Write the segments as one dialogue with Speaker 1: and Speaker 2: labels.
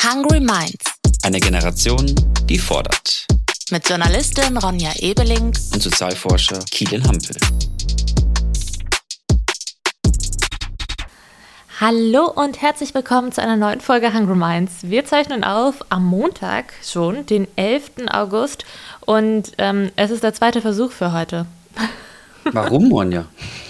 Speaker 1: Hungry Minds.
Speaker 2: Eine Generation, die fordert.
Speaker 1: Mit Journalistin Ronja Ebeling
Speaker 2: und Sozialforscher Kilian Hampel.
Speaker 3: Hallo und herzlich willkommen zu einer neuen Folge Hungry Minds. Wir zeichnen auf am Montag schon, den 11. August und es ist der zweite Versuch für heute.
Speaker 2: Warum, Ronja?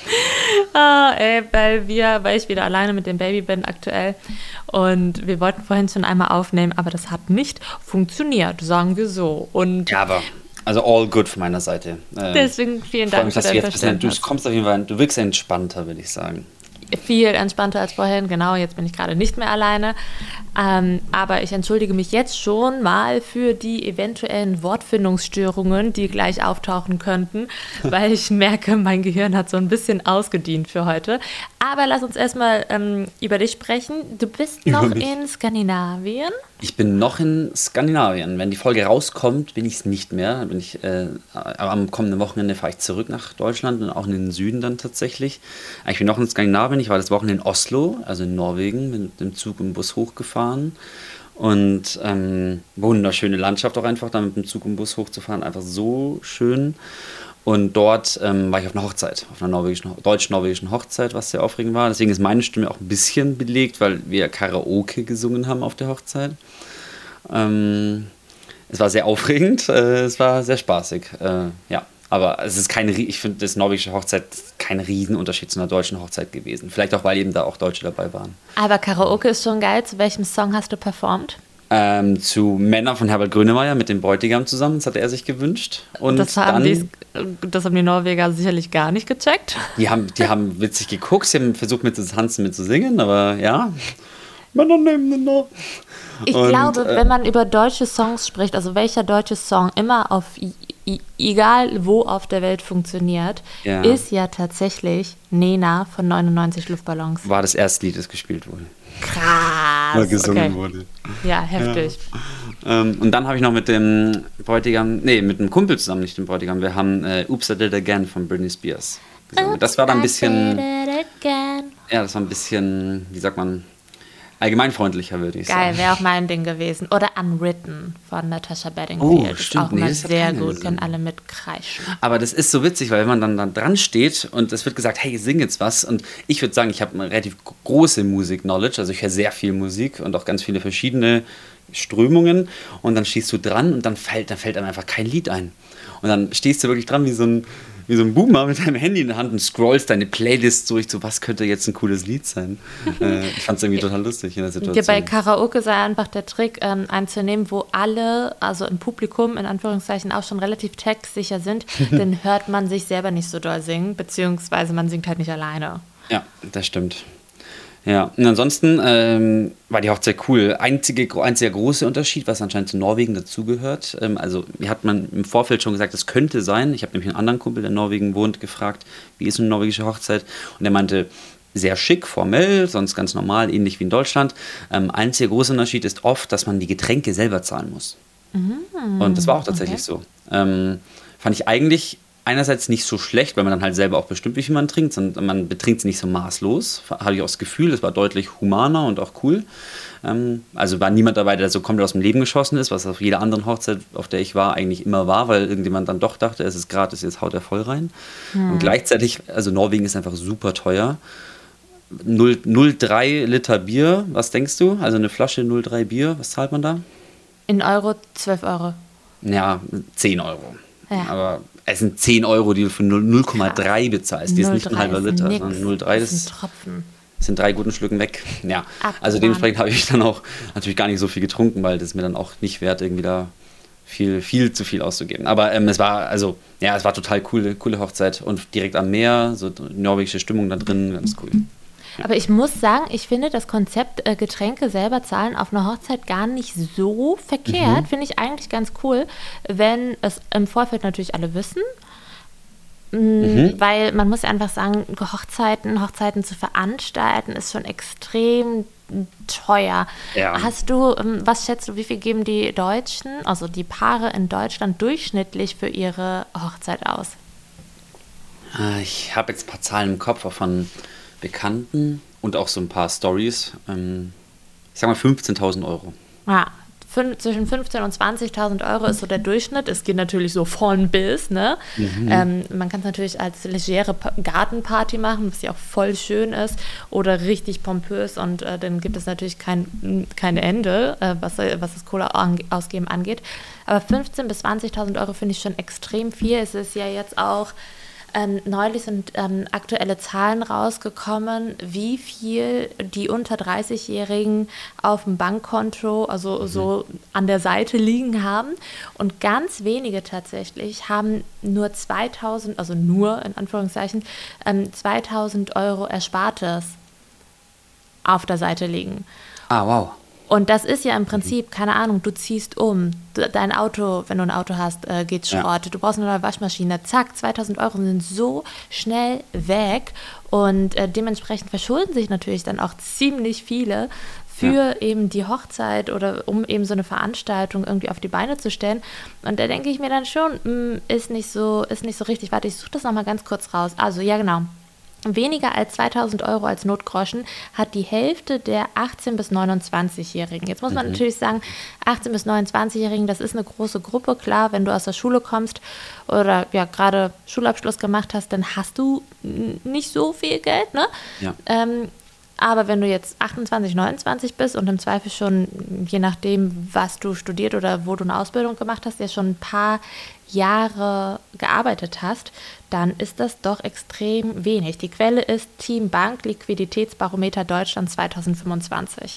Speaker 3: Weil ich wieder alleine mit dem Baby bin aktuell und wir wollten vorhin schon einmal aufnehmen, aber das hat nicht funktioniert, sagen wir so. Und
Speaker 2: ja, aber also all good von meiner Seite.
Speaker 3: Deswegen vielen Dank für dein Verständnis.
Speaker 2: Du kommst auf jeden Fall, du wirkst entspannter, würde ich sagen.
Speaker 3: Viel entspannter als vorhin, genau, jetzt bin ich gerade nicht mehr alleine. Aber ich entschuldige mich jetzt schon mal für die eventuellen Wortfindungsstörungen, die gleich auftauchen könnten, weil ich merke, mein Gehirn hat so ein bisschen ausgedient für heute. Aber lass uns erstmal über dich sprechen. Du bist noch in Skandinavien?
Speaker 2: Ich bin noch in Skandinavien. Wenn die Folge rauskommt, bin ich es nicht mehr. Am kommenden Wochenende fahre ich zurück nach Deutschland und auch in den Süden dann tatsächlich. Ich bin noch in Skandinavien. Ich war das Wochenende in Oslo, also in Norwegen, mit dem Zug und Bus hochgefahren. Und wunderschöne Landschaft auch einfach, da mit dem Zug und Bus hochzufahren, einfach so schön. Und dort war ich auf einer Hochzeit, auf einer deutsch-norwegischen Hochzeit, was sehr aufregend war. Deswegen ist meine Stimme auch ein bisschen belegt, weil wir Karaoke gesungen haben auf der Hochzeit. Es war sehr aufregend, es war sehr spaßig, ja. Aber es ist ich finde, das norwegische Hochzeit ist kein Riesenunterschied zu einer deutschen Hochzeit gewesen. Vielleicht auch, weil eben da auch Deutsche dabei waren.
Speaker 3: Aber Karaoke ist schon geil. Zu welchem Song hast du performt?
Speaker 2: Zu Männer von Herbert Grönemeyer mit dem Bräutigam zusammen. Das hatte er sich gewünscht. Und
Speaker 3: das haben die Norweger sicherlich gar nicht gecheckt.
Speaker 2: Die haben witzig geguckt, sie haben versucht mitzutanzen, mitzusingen, aber ja. Männer nehmen den noch.
Speaker 3: Ich glaube, wenn man über deutsche Songs spricht, also welcher deutsche Song immer auf egal wo auf der Welt funktioniert, ist ja tatsächlich Nena von 99 Luftballons.
Speaker 2: War das erste Lied, das gespielt wurde.
Speaker 3: Krass.
Speaker 2: Oder gesungen wurde.
Speaker 3: Ja, heftig.
Speaker 2: Ja. Und dann habe ich noch mit dem Bräutigam, mit einem Kumpel zusammen, nicht dem Bräutigam, wir haben Oops, I Did It Again von Britney Spears gesungen. Das war dann ein bisschen, das war ein bisschen, wie sagt man, allgemeinfreundlicher, würde ich sagen.
Speaker 3: Geil, wäre auch mein Ding gewesen. Oder Unwritten von Natasha Bedingfield.
Speaker 2: Oh, stimmt.
Speaker 3: Ist auch immer sehr gut, können alle mitkreischen.
Speaker 2: Aber das ist so witzig, weil wenn man dann dran steht und es wird gesagt, hey, sing jetzt was. Und ich würde sagen, ich habe eine relativ große Musik-Knowledge. Also ich höre sehr viel Musik und auch ganz viele verschiedene Strömungen. Und dann stehst du dran und dann fällt einem einfach kein Lied ein. Und dann stehst du wirklich dran wie so ein Boomer mit deinem Handy in der Hand und scrollst deine Playlist durch, so was könnte jetzt ein cooles Lied sein. Ich fand es irgendwie total lustig in der Situation.
Speaker 3: Bei Karaoke sei einfach der Trick, einzunehmen, wo alle, also im Publikum in Anführungszeichen auch schon relativ textsicher sind, dann hört man sich selber nicht so doll singen, beziehungsweise man singt halt nicht alleine.
Speaker 2: Ja, das stimmt. Ja, und ansonsten war die Hochzeit cool. Einziger großer Unterschied, was anscheinend zu Norwegen dazugehört. Also mir hat man im Vorfeld schon gesagt, es könnte sein. Ich habe nämlich einen anderen Kumpel, der in Norwegen wohnt, gefragt, wie ist eine norwegische Hochzeit? Und er meinte, sehr schick, formell, sonst ganz normal, ähnlich wie in Deutschland. Einziger großer Unterschied ist oft, dass man die Getränke selber zahlen muss. Und das war auch tatsächlich so. Fand ich eigentlich einerseits nicht so schlecht, weil man dann halt selber auch bestimmt, wie viel man trinkt, sondern man betrinkt es nicht so maßlos. Hatte ich auch das Gefühl, es war deutlich humaner und auch cool. Also war niemand dabei, der so komplett aus dem Leben geschossen ist, was auf jeder anderen Hochzeit, auf der ich war, eigentlich immer war, weil irgendjemand dann doch dachte, es ist gratis, jetzt haut er voll rein. Und gleichzeitig, also Norwegen ist einfach super teuer. 0,3 Liter Bier, was denkst du? Also eine Flasche 0,3 Bier, was zahlt man da?
Speaker 3: In Euro 12 Euro.
Speaker 2: Ja, 10 Euro.
Speaker 3: Ja.
Speaker 2: Aber es sind 10 Euro, die du für 0,3 bezahlst. Die ist nicht ein halber Liter, sondern 0,3
Speaker 3: das ist ein Tropfen.
Speaker 2: Sind 3 guten Schlücken weg. Ja,
Speaker 3: Abgefahren.
Speaker 2: Also dementsprechend habe ich dann auch natürlich gar nicht so viel getrunken, weil das mir dann auch nicht wert, irgendwie da viel zu viel auszugeben. Aber es war total coole Hochzeit und direkt am Meer, so norwegische Stimmung da drin, ganz cool. Ja.
Speaker 3: Aber ich muss sagen, ich finde das Konzept Getränke selber zahlen auf einer Hochzeit gar nicht so verkehrt. Finde ich eigentlich ganz cool, wenn es im Vorfeld natürlich alle wissen. Weil man muss ja einfach sagen, Hochzeiten zu veranstalten, ist schon extrem teuer. Ja. Was schätzt du, wie viel geben die Deutschen, also die Paare in Deutschland durchschnittlich für ihre Hochzeit aus?
Speaker 2: Ich habe jetzt ein paar Zahlen im Kopf, auch von Bekannten und auch so ein paar Stories. Ich sag mal 15.000 Euro.
Speaker 3: Ja, zwischen 15.000 und 20.000 Euro ist so der Durchschnitt. Es geht natürlich so von bis, ne? Man kann es natürlich als legere Gartenparty machen, was ja auch voll schön ist, oder richtig pompös und dann gibt es natürlich kein Ende, was das Kohle-Ausgeben angeht. Aber 15.000 bis 20.000 Euro finde ich schon extrem viel. Es ist ja jetzt auch neulich sind aktuelle Zahlen rausgekommen, wie viel die unter 30-Jährigen auf dem Bankkonto, also so an der Seite liegen haben. Und ganz wenige tatsächlich haben nur 2.000, also nur in Anführungszeichen, 2.000 Euro Erspartes auf der Seite liegen.
Speaker 2: Ah, wow.
Speaker 3: Und das ist ja im Prinzip, keine Ahnung, du ziehst um, dein Auto, wenn du ein Auto hast, geht Schrott, du brauchst eine neue Waschmaschine, zack, 2.000 Euro sind so schnell weg und dementsprechend verschulden sich natürlich dann auch ziemlich viele für eben die Hochzeit oder um eben so eine Veranstaltung irgendwie auf die Beine zu stellen. Und da denke ich mir dann schon, ist nicht so richtig. Warte, ich suche das nochmal ganz kurz raus. Also, ja genau. Weniger als 2.000 Euro als Notgroschen hat die Hälfte der 18- bis 29-Jährigen. Jetzt muss man natürlich sagen, 18- bis 29-Jährigen, das ist eine große Gruppe. Klar, wenn du aus der Schule kommst oder ja gerade Schulabschluss gemacht hast, dann hast du nicht so viel Geld, ne? Ja. Aber wenn du jetzt 28, 29 bist und im Zweifel schon, je nachdem, was du studiert oder wo du eine Ausbildung gemacht hast, ja schon ein paar Jahre gearbeitet hast, dann ist das doch extrem wenig. Die Quelle ist Team Bank Liquiditätsbarometer Deutschland 2025.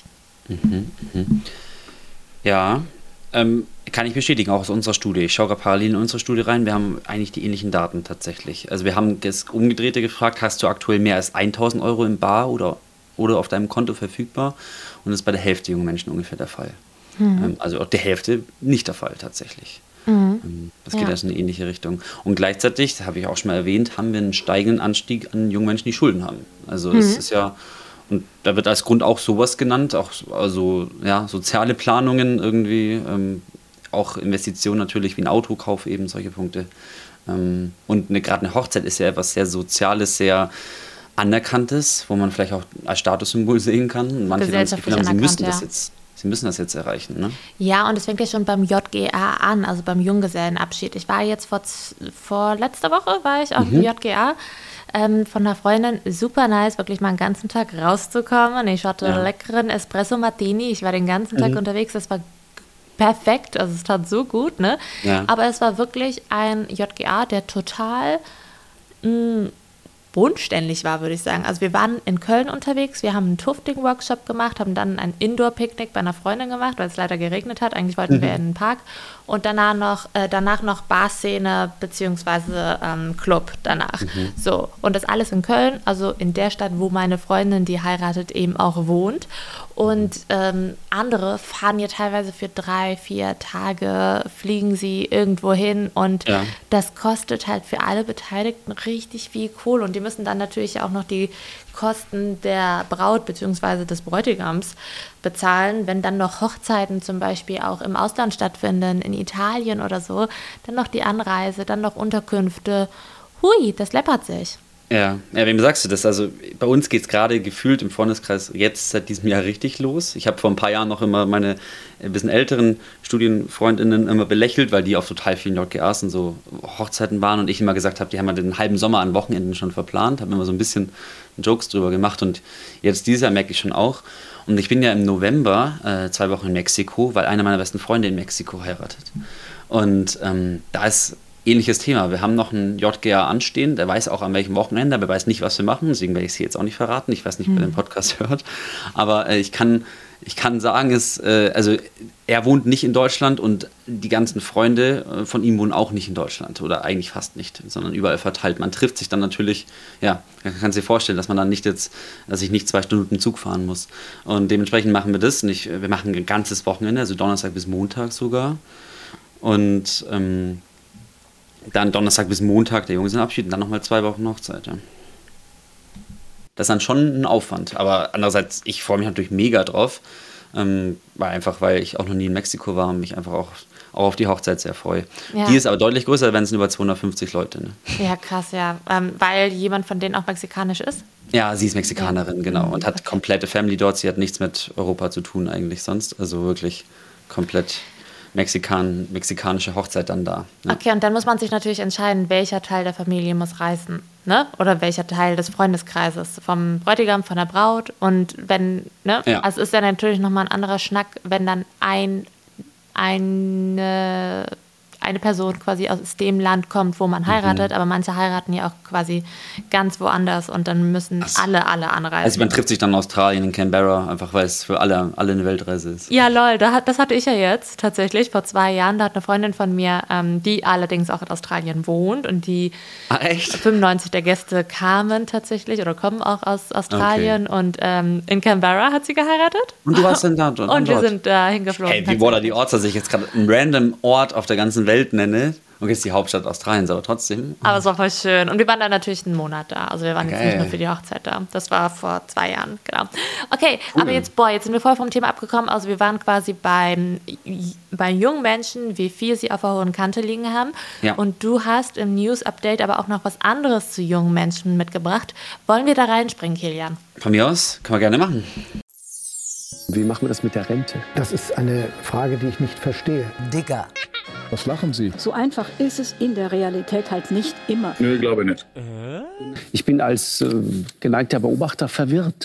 Speaker 2: Ja, kann ich bestätigen, auch aus unserer Studie. Ich schaue gerade parallel in unsere Studie rein. Wir haben eigentlich die ähnlichen Daten tatsächlich. Also wir haben das Umgedrehte gefragt, hast du aktuell mehr als 1.000 Euro im Bar oder auf deinem Konto verfügbar? Und das ist bei der Hälfte junger Menschen ungefähr der Fall. Also auch der Hälfte nicht der Fall tatsächlich. Das geht also in eine ähnliche Richtung. Und gleichzeitig, das habe ich auch schon mal erwähnt, haben wir einen steigenden Anstieg an jungen Menschen, die Schulden haben. Also es ist ja, und da wird als Grund auch sowas genannt, auch also ja, soziale Planungen irgendwie, auch Investitionen natürlich wie ein Autokauf, eben solche Punkte. Und gerade eine Hochzeit ist ja etwas sehr Soziales, sehr Anerkanntes, wo man vielleicht auch als Statussymbol sehen kann. Und manche dann das Gefühl haben, sie müssen das jetzt erreichen, ne?
Speaker 3: Ja, und es fängt ja schon beim JGA an, also beim Junggesellenabschied. Ich war jetzt vor letzter Woche, war ich auf dem JGA von einer Freundin. Super nice, wirklich mal einen ganzen Tag rauszukommen. Ich hatte leckeren Espresso Martini. Ich war den ganzen Tag unterwegs. Das war perfekt, also es tat so gut, ne? Ja. Aber es war wirklich ein JGA, der total bodenständig war, würde ich sagen. Also wir waren in Köln unterwegs, wir haben einen Tufting-Workshop gemacht, haben dann ein Indoor-Picknick bei einer Freundin gemacht, weil es leider geregnet hat. Eigentlich wollten wir in den Park. Und danach noch Barszene bzw. Club danach. So, und das alles in Köln, also in der Stadt, wo meine Freundin, die heiratet, eben auch wohnt. Und andere fahren ja teilweise für 3-4 Tage, fliegen sie irgendwo hin und das kostet halt für alle Beteiligten richtig viel Kohle. Und die müssen dann natürlich auch noch die Kosten der Braut bzw. des Bräutigams bezahlen, wenn dann noch Hochzeiten zum Beispiel auch im Ausland stattfinden, in Italien oder so, dann noch die Anreise, dann noch Unterkünfte. Hui, das läppert sich.
Speaker 2: Ja, wem sagst du das? Also bei uns geht es gerade gefühlt im Freundeskreis jetzt seit diesem Jahr richtig los. Ich habe vor ein paar Jahren noch immer meine ein bisschen älteren Studienfreundinnen immer belächelt, weil die auf total vielen JGAs und so Hochzeiten waren und ich immer gesagt habe, die haben ja den halben Sommer an Wochenenden schon verplant, habe immer so ein bisschen Jokes drüber gemacht und jetzt dieses Jahr merke ich schon auch. Und ich bin ja im November 2 Wochen in Mexiko, weil einer meiner besten Freunde in Mexiko heiratet. Und da ist ähnliches Thema. Wir haben noch einen JGA anstehen, der weiß auch an welchem Wochenende, aber weiß nicht, was wir machen, deswegen werde ich es hier jetzt auch nicht verraten. Ich weiß nicht, wer den Podcast hört. Aber ich kann sagen, also er wohnt nicht in Deutschland und die ganzen Freunde von ihm wohnen auch nicht in Deutschland oder eigentlich fast nicht, sondern überall verteilt. Man trifft sich dann natürlich, ja, man kann sich vorstellen, dass man dann dass ich nicht 2 Stunden Zug fahren muss. Und dementsprechend machen wir das. Wir machen ein ganzes Wochenende, also Donnerstag bis Montag sogar. Und dann Donnerstag bis Montag der Junggesellenabschied und dann nochmal 2 Wochen Hochzeit. Ja. Das ist dann schon ein Aufwand. Aber andererseits, ich freue mich natürlich mega drauf. Weil ich auch noch nie in Mexiko war und mich einfach auch auf die Hochzeit sehr freue. Ja. Die ist aber deutlich größer, wenn es über 250 Leute. Ne?
Speaker 3: Ja, krass, ja. Weil jemand von denen auch mexikanisch ist?
Speaker 2: Ja, sie ist Mexikanerin, genau. Und hat komplette Family dort. Sie hat nichts mit Europa zu tun eigentlich sonst. Also wirklich komplett mexikanische Hochzeit dann da. Ja.
Speaker 3: Okay, und dann muss man sich natürlich entscheiden, welcher Teil der Familie muss reisen, ne? Oder welcher Teil des Freundeskreises, vom Bräutigam, von der Braut. Und wenn, ne?
Speaker 2: Ja.
Speaker 3: Also ist ja natürlich nochmal ein anderer Schnack, wenn dann eine Person quasi aus dem Land kommt, wo man heiratet, aber manche heiraten ja auch quasi ganz woanders und dann müssen alle anreisen.
Speaker 2: Also man trifft sich dann in Australien, in Canberra, einfach weil es für alle eine Weltreise ist.
Speaker 3: Ja, lol, das hatte ich ja jetzt tatsächlich vor 2 Jahren. Da hat eine Freundin von mir, die allerdings auch in Australien wohnt und die
Speaker 2: Echt?
Speaker 3: 95 der Gäste kamen tatsächlich oder kommen auch aus Australien und in Canberra hat sie geheiratet.
Speaker 2: Und du warst dann da?
Speaker 3: Und wir sind da hingeflogen.
Speaker 2: Hey, wie wurde die Ortschaft, dass ich jetzt gerade einen random Ort auf der ganzen Welt nenne? Okay, ist die Hauptstadt Australiens, aber trotzdem.
Speaker 3: Aber es war voll schön. Und wir waren da natürlich einen Monat da. Also wir waren jetzt
Speaker 2: Geil.
Speaker 3: nicht nur für die Hochzeit da. Das war vor 2 Jahren, genau. Okay, aber jetzt sind wir voll vom Thema abgekommen. Also wir waren quasi bei jungen Menschen, wie viel sie auf der hohen Kante liegen haben.
Speaker 2: Ja.
Speaker 3: Und du hast im News-Update aber auch noch was anderes zu jungen Menschen mitgebracht. Wollen wir da reinspringen, Kilian?
Speaker 2: Von mir aus, können wir gerne machen.
Speaker 4: Wie machen wir das mit der Rente?
Speaker 5: Das ist eine Frage, die ich nicht verstehe.
Speaker 6: Digger.
Speaker 7: Was lachen Sie?
Speaker 8: So einfach ist es in der Realität halt nicht immer.
Speaker 7: Nö, glaube ich nicht.
Speaker 4: Ich bin als geneigter Beobachter verwirrt.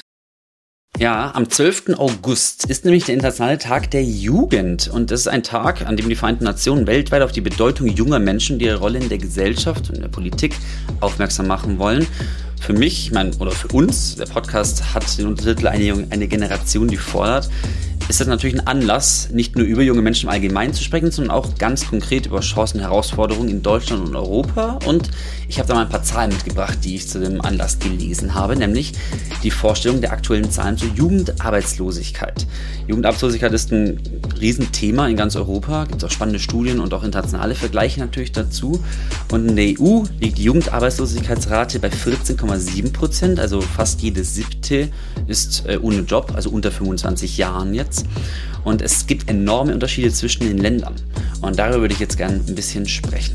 Speaker 2: Ja, am 12. August ist nämlich der Internationale Tag der Jugend. Und das ist ein Tag, an dem die Vereinten Nationen weltweit auf die Bedeutung junger Menschen und ihre Rolle in der Gesellschaft und in der Politik aufmerksam machen wollen. Für mich, oder für uns, der Podcast hat den Untertitel eine Generation, die fordert, ist das natürlich ein Anlass, nicht nur über junge Menschen im Allgemeinen zu sprechen, sondern auch ganz konkret über Chancen und Herausforderungen in Deutschland und Europa. Und ich habe da mal ein paar Zahlen mitgebracht, die ich zu dem Anlass gelesen habe, nämlich die Vorstellung der aktuellen Zahlen zur Jugendarbeitslosigkeit. Jugendarbeitslosigkeit ist ein Riesenthema in ganz Europa, gibt es auch spannende Studien und auch internationale Vergleiche natürlich dazu. Und in der EU liegt die Jugendarbeitslosigkeitsrate bei 14,7%, also fast jede 7. ist ohne Job, also unter 25 Jahren jetzt. Und es gibt enorme Unterschiede zwischen den Ländern. Und darüber würde ich jetzt gerne ein bisschen sprechen.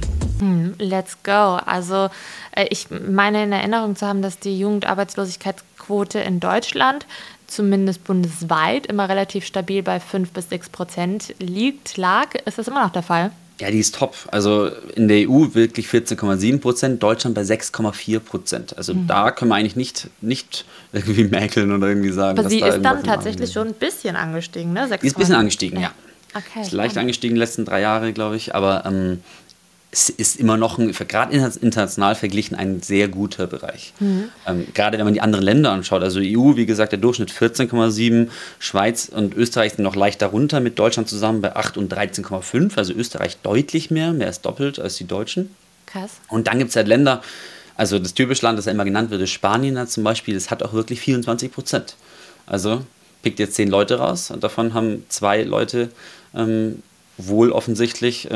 Speaker 3: Let's go. Also ich meine in Erinnerung zu haben, dass die Jugendarbeitslosigkeitsquote in Deutschland, zumindest bundesweit, immer relativ stabil bei 5-6% lag. Ist das immer noch der Fall?
Speaker 2: Ja, die ist top. Also in der EU wirklich 14,7%, Deutschland bei 6,4%. Also da können wir eigentlich nicht irgendwie mäkeln oder irgendwie sagen,
Speaker 3: Aber
Speaker 2: dass
Speaker 3: sie
Speaker 2: da
Speaker 3: ist dann
Speaker 2: irgendwas
Speaker 3: tatsächlich schon ein bisschen angestiegen, ne?
Speaker 2: Die ist ein bisschen angestiegen, ja.
Speaker 3: Okay.
Speaker 2: Ist leicht angestiegen in den letzten 3 Jahren, glaube ich. Aber es ist immer noch, gerade international verglichen, ein sehr guter Bereich. Gerade wenn man die anderen Länder anschaut, also EU, wie gesagt, der Durchschnitt 14,7, Schweiz und Österreich sind noch leicht darunter, mit Deutschland zusammen bei 8 und 13,5, also Österreich deutlich mehr als doppelt als die Deutschen.
Speaker 3: Krass.
Speaker 2: Und dann gibt es halt Länder, also das typische Land, das ja immer genannt wird, ist Spanien zum Beispiel, das hat auch wirklich 24%. Also pickt jetzt 10 Leute raus und davon haben 2 Leute wohl offensichtlich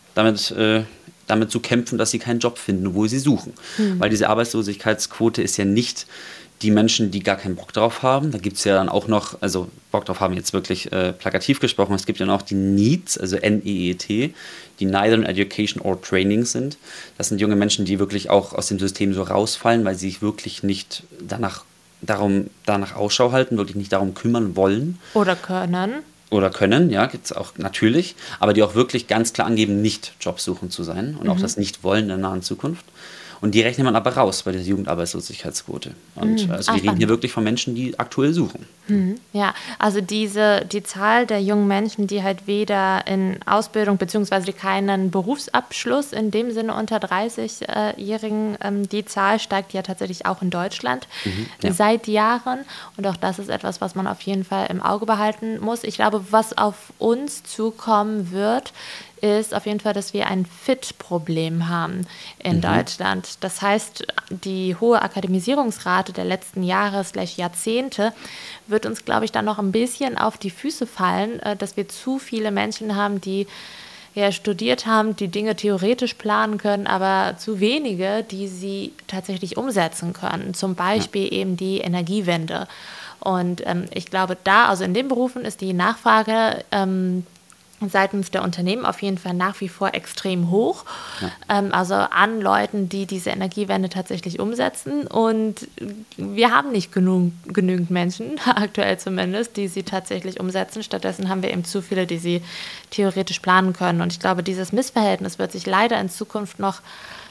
Speaker 2: damit zu kämpfen, dass sie keinen Job finden, obwohl sie suchen. Weil diese Arbeitslosigkeitsquote ist ja nicht die Menschen, die gar keinen Bock drauf haben. Da gibt es ja dann auch noch, also Bock drauf haben jetzt wirklich plakativ gesprochen, es gibt ja noch die NEETs, also N-E-E-T, die Neither in Education or Training sind. Das sind junge Menschen, die wirklich auch aus dem System so rausfallen, weil sie sich wirklich nicht danach Ausschau halten, wirklich nicht darum kümmern wollen.
Speaker 3: Oder können.
Speaker 2: Ja, gibt es auch natürlich, aber die auch wirklich ganz klar angeben, nicht jobsuchend zu sein und auch das nicht wollen in der nahen Zukunft. Und die rechnet man aber raus bei der Jugendarbeitslosigkeitsquote. Und also wir reden hier wirklich von Menschen, die aktuell suchen.
Speaker 3: Ja, also die Zahl der jungen Menschen, die halt weder in Ausbildung bzw. keinen Berufsabschluss in dem Sinne unter 30-Jährigen, die Zahl steigt ja tatsächlich auch in Deutschland seit Jahren. Und auch das ist etwas, was man auf jeden Fall im Auge behalten muss. Ich glaube, was auf uns zukommen wird, ist auf jeden Fall, dass wir ein Fit-Problem haben in Deutschland. Das heißt, die hohe Akademisierungsrate der letzten Jahre / Jahrzehnte wird uns, glaube ich, dann noch ein bisschen auf die Füße fallen, dass wir zu viele Menschen haben, die studiert haben, die Dinge theoretisch planen können, aber zu wenige, die sie tatsächlich umsetzen können. Zum Beispiel eben die Energiewende. Und ich glaube, also in den Berufen ist die Nachfrage seitens der Unternehmen auf jeden Fall nach wie vor extrem hoch. Ja. Also an Leuten, die diese Energiewende tatsächlich umsetzen. Und wir haben nicht genügend Menschen, aktuell zumindest, die sie tatsächlich umsetzen. Stattdessen haben wir eben zu viele, die sie theoretisch planen können. Und ich glaube, dieses Missverhältnis wird sich leider in Zukunft noch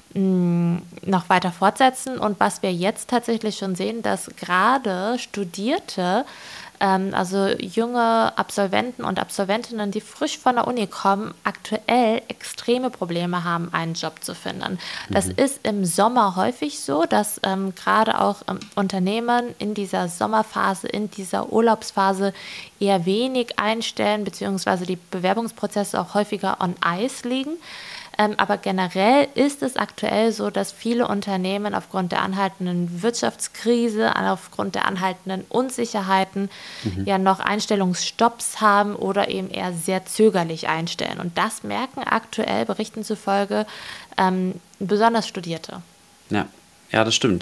Speaker 3: weiter fortsetzen. Und was wir jetzt tatsächlich schon sehen, dass gerade Studierte, also junge Absolventen und Absolventinnen, die frisch von der Uni kommen, aktuell extreme Probleme haben, einen Job zu finden. Das ist im Sommer häufig so, dass gerade auch Unternehmen in dieser Sommerphase, in dieser Urlaubsphase eher wenig einstellen, beziehungsweise die Bewerbungsprozesse auch häufiger on Eis liegen. Aber generell ist es aktuell so, dass viele Unternehmen aufgrund der anhaltenden Wirtschaftskrise, aufgrund der anhaltenden Unsicherheiten ja noch Einstellungsstopps haben oder eben eher sehr zögerlich einstellen. Und das merken aktuell Berichten zufolge besonders Studierte.
Speaker 2: Ja, das stimmt.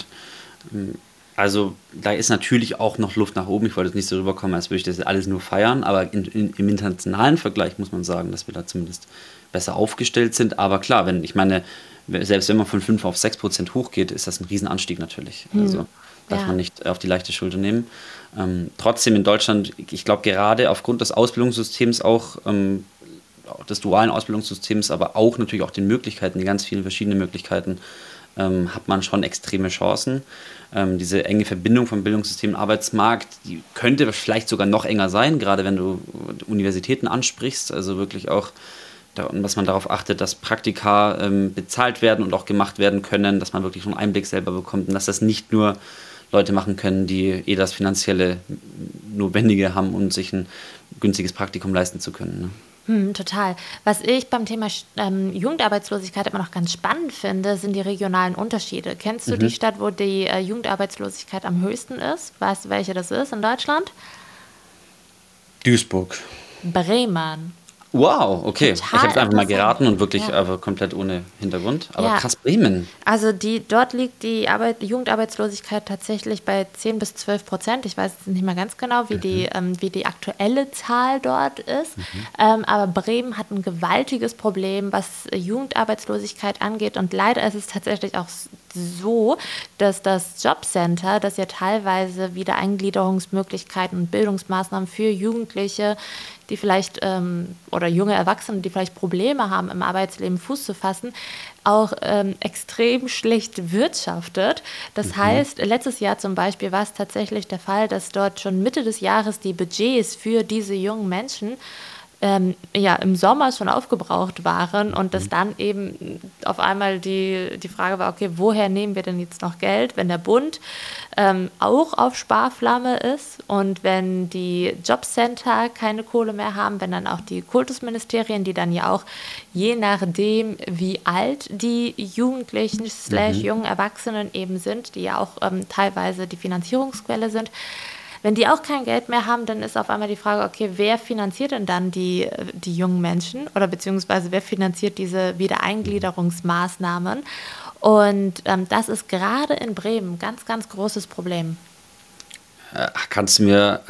Speaker 2: Also da ist natürlich auch noch Luft nach oben. Ich wollte jetzt nicht so rüberkommen, als würde ich das alles nur feiern, aber im internationalen Vergleich muss man sagen, dass wir da zumindest besser aufgestellt sind. Aber klar, selbst wenn man von 5 auf 6% hochgeht, ist das ein Riesenanstieg natürlich. Also darf man nicht auf die leichte Schulter nehmen. Trotzdem in Deutschland, ich glaube gerade aufgrund des Ausbildungssystems auch, des dualen Ausbildungssystems, aber auch natürlich auch den Möglichkeiten, die ganz vielen verschiedenen Möglichkeiten, hat man schon extreme Chancen. Diese enge Verbindung vom Bildungssystem und Arbeitsmarkt, die könnte vielleicht sogar noch enger sein, gerade wenn du Universitäten ansprichst, also wirklich auch, dass man darauf achtet, dass Praktika bezahlt werden und auch gemacht werden können, dass man wirklich schon einen Einblick selber bekommt und dass das nicht nur Leute machen können, die das finanzielle Notwendige haben, um sich ein günstiges Praktikum leisten zu können. Ne?
Speaker 3: Total. Was ich beim Thema Jugendarbeitslosigkeit immer noch ganz spannend finde, sind die regionalen Unterschiede. Kennst du die Stadt, wo die Jugendarbeitslosigkeit am höchsten ist? Weißt du, welche das ist in Deutschland?
Speaker 2: Duisburg.
Speaker 3: Bremen.
Speaker 2: Wow, okay.
Speaker 3: Total
Speaker 2: ich habe es einfach mal geraten und wirklich
Speaker 3: ja.
Speaker 2: einfach komplett ohne Hintergrund. Aber krass, Bremen.
Speaker 3: Also dort liegt die Jugendarbeitslosigkeit tatsächlich bei 10 bis 12%. Ich weiß nicht mehr ganz genau, wie die aktuelle Zahl dort ist. Aber Bremen hat ein gewaltiges Problem, was Jugendarbeitslosigkeit angeht. Und leider ist es tatsächlich auch so, dass das Jobcenter, das ja teilweise Wiedereingliederungsmöglichkeiten und Bildungsmaßnahmen für Jugendliche, die vielleicht oder junge Erwachsene, die vielleicht Probleme haben, im Arbeitsleben Fuß zu fassen, auch extrem schlecht wirtschaftet. Das heißt, letztes Jahr zum Beispiel war es tatsächlich der Fall, dass dort schon Mitte des Jahres die Budgets für diese jungen Menschen im Sommer schon aufgebraucht waren und dass dann eben auf einmal die Frage war, okay, woher nehmen wir denn jetzt noch Geld, wenn der Bund auch auf Sparflamme ist und wenn die Jobcenter keine Kohle mehr haben, wenn dann auch die Kultusministerien, die dann ja auch je nachdem, wie alt die Jugendlichen / jungen Erwachsenen eben sind, die ja auch teilweise die Finanzierungsquelle sind, wenn die auch kein Geld mehr haben, dann ist auf einmal die Frage, okay, wer finanziert denn dann die jungen Menschen oder beziehungsweise wer finanziert diese Wiedereingliederungsmaßnahmen? Und das ist gerade in Bremen ein ganz, ganz großes Problem.
Speaker 2: Kannst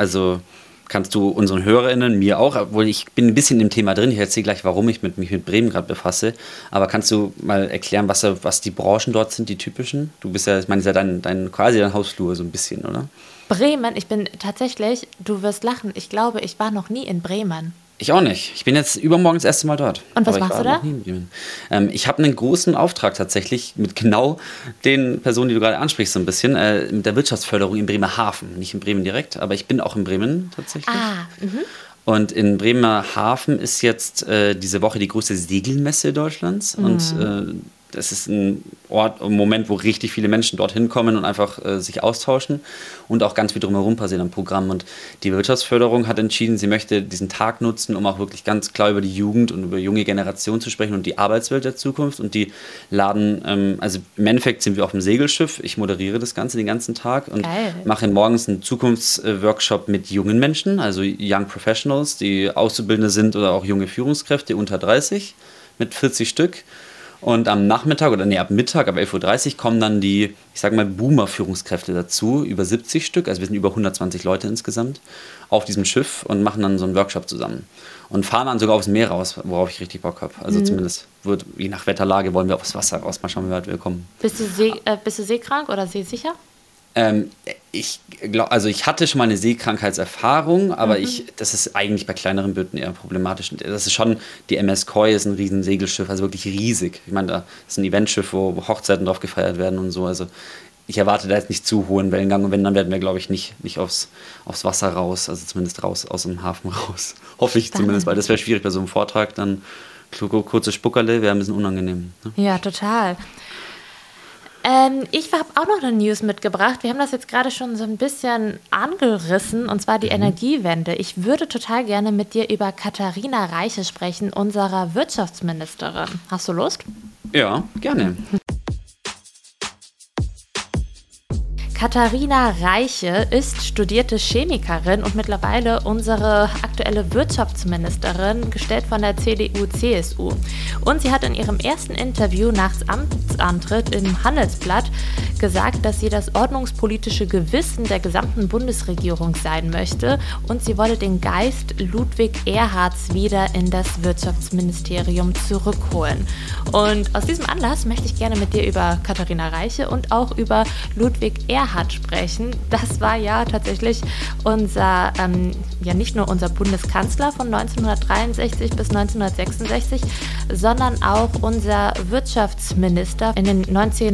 Speaker 2: du unseren HörerInnen, mir auch, obwohl ich bin ein bisschen im Thema drin, ich erzähle gleich, warum ich mich mit Bremen gerade befasse, aber kannst du mal erklären, was die Branchen dort sind, die typischen? Du bist ja, ich meine, ist ja quasi dein Hausflur so ein bisschen, oder?
Speaker 3: Bremen, ich bin tatsächlich, du wirst lachen, ich glaube, ich war noch nie in Bremen.
Speaker 2: Ich auch nicht. Ich bin jetzt übermorgen das erste Mal dort.
Speaker 3: Und was machst du da?
Speaker 2: Ich habe einen großen Auftrag tatsächlich mit genau den Personen, die du gerade ansprichst, so ein bisschen, mit der Wirtschaftsförderung in Bremerhaven. Nicht in Bremen direkt, aber ich bin auch in Bremen tatsächlich. Und in Bremerhaven ist jetzt diese Woche die größte Segelmesse Deutschlands. Und das ist ein Moment, wo richtig viele Menschen dorthin kommen und einfach sich austauschen und auch ganz viel drumherum passiert am Programm. Und die Wirtschaftsförderung hat entschieden, sie möchte diesen Tag nutzen, um auch wirklich ganz klar über die Jugend und über junge Generationen zu sprechen und die Arbeitswelt der Zukunft. Und die laden, also im Endeffekt sind wir auf dem Segelschiff. Ich moderiere das Ganze den ganzen Tag und mache morgens einen Zukunftsworkshop mit jungen Menschen, also Young Professionals, die Auszubildende sind oder auch junge Führungskräfte unter 30 mit 40 Stück. Und am Nachmittag ab Mittag, ab 11:30 Uhr kommen dann die, ich sage mal, Boomer-Führungskräfte dazu, über 70 Stück, also wir sind über 120 Leute insgesamt, auf diesem Schiff und machen dann so einen Workshop zusammen. Und fahren dann sogar aufs Meer raus, worauf ich richtig Bock habe. Also zumindest je nach Wetterlage wollen wir aufs Wasser raus. Mal schauen, wie weit wir kommen.
Speaker 3: Bist du seekrank oder seesicher?
Speaker 2: Ich glaube, also ich hatte schon mal eine Seekrankheitserfahrung, aber das ist eigentlich bei kleineren Booten eher problematisch. Das ist schon, die MS Koi ist ein riesen Segelschiff, also wirklich riesig. Ich meine, das ist ein Eventschiff, wo Hochzeiten drauf gefeiert werden und so. Also ich erwarte da jetzt nicht zu hohen Wellengang und wenn, dann werden wir, glaube ich, nicht aufs Wasser raus, also zumindest raus, aus dem Hafen raus. Hoffe ich zumindest, weil das wäre schwierig bei so einem Vortrag, dann kurze Spuckerle wäre ein bisschen unangenehm. Ne?
Speaker 3: Ja, total. Ich habe auch noch eine News mitgebracht. Wir haben das jetzt gerade schon so ein bisschen angerissen, und zwar die Energiewende. Ich würde total gerne mit dir über Katharina Reiche sprechen, unserer Wirtschaftsministerin. Hast du Lust?
Speaker 2: Ja, gerne.
Speaker 3: Katharina Reiche ist studierte Chemikerin und mittlerweile unsere aktuelle Wirtschaftsministerin, gestellt von der CDU-CSU. Und sie hat in ihrem ersten Interview nach Amtsantritt im Handelsblatt gesagt, dass sie das ordnungspolitische Gewissen der gesamten Bundesregierung sein möchte und sie wolle den Geist Ludwig Erhards wieder in das Wirtschaftsministerium zurückholen. Und aus diesem Anlass möchte ich gerne mit dir über Katharina Reiche und auch über Ludwig Erhard sprechen. Das war ja tatsächlich unser, nicht nur unser Bundeskanzler von 1963 bis 1966, sondern auch unser Wirtschaftsminister in den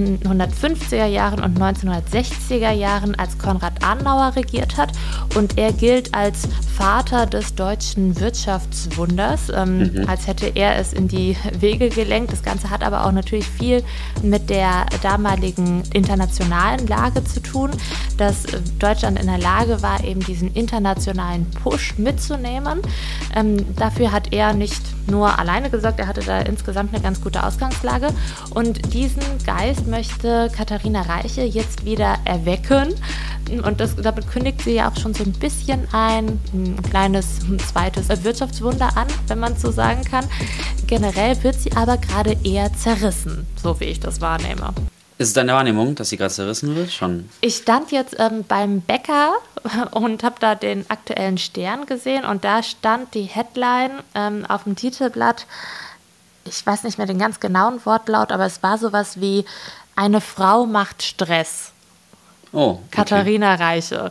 Speaker 3: 1950er Jahren und 1960er Jahren, als Konrad Adenauer regiert hat. Und er gilt als Vater des deutschen Wirtschaftswunders, als hätte er es in die Wege gelenkt. Das Ganze hat aber auch natürlich viel mit der damaligen internationalen Lage zu tun, dass Deutschland in der Lage war, eben diesen internationalen Push mitzunehmen. Dafür hat er nicht nur alleine gesorgt, er hatte da insgesamt eine ganz gute Ausgangslage. Und diesen Geist möchte Katharina Reiche jetzt wieder erwecken. Und damit kündigt sie ja auch schon so ein bisschen ein kleines zweites Wirtschaftswunder an, wenn man so sagen kann. Generell wird sie aber gerade eher zerrissen, so wie ich das wahrnehme.
Speaker 2: Ist es deine Wahrnehmung, dass sie gerade zerrissen wird? Schon.
Speaker 3: Ich stand jetzt beim Bäcker und habe da den aktuellen Stern gesehen und da stand die Headline auf dem Titelblatt, ich weiß nicht mehr den ganz genauen Wortlaut, aber es war sowas wie: Eine Frau macht Stress.
Speaker 2: Oh, okay.
Speaker 3: Katharina Reiche.